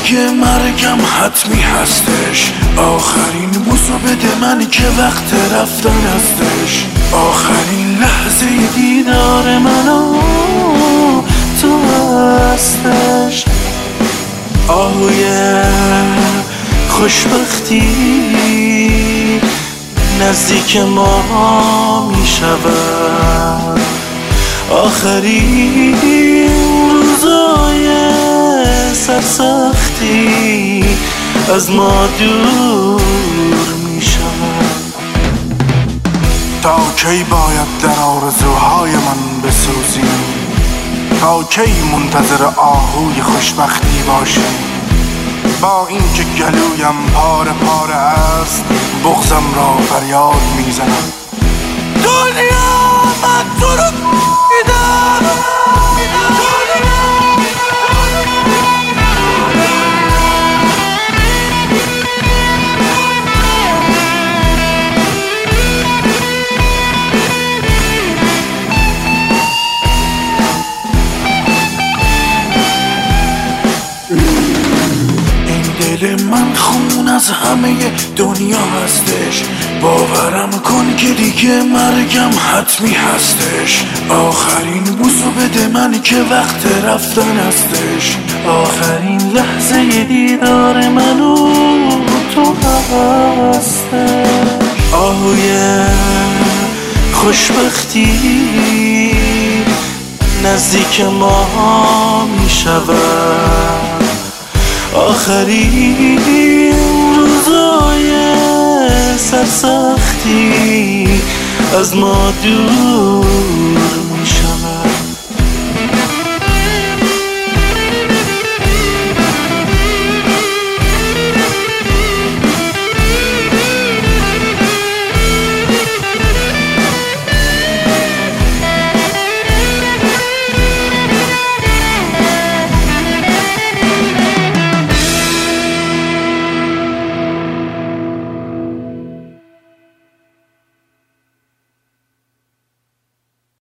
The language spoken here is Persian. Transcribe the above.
دیگه مرگم حتمی هستش. آخرین بوسو بده من که وقت رفتن هستش. آخرین لحظه دیدار من تو هستش. آهوی خوشبختی نزدیک ما می شود. آخرین روزای سرسختی از ما دور می شود. تا کی باید در آرزوهای من بسوزیم؟ تا کی منتظر آهوی خوشبختی باشیم؟ با اینکه گلویم پاره پاره است، بغضم را فریاد میزنم. دنیا من تو رو دیدم. دل من خون از همه دنیا هستش. باورم کن که دیگه مرگم حتمی هستش. آخرین بوسو بده من که وقت رفتن هستش. آخرین لحظه دیدار منو تو هستش. آهوی خوشبختی نزدیک ما می شود. آخرین روزای سرسختی از ما دور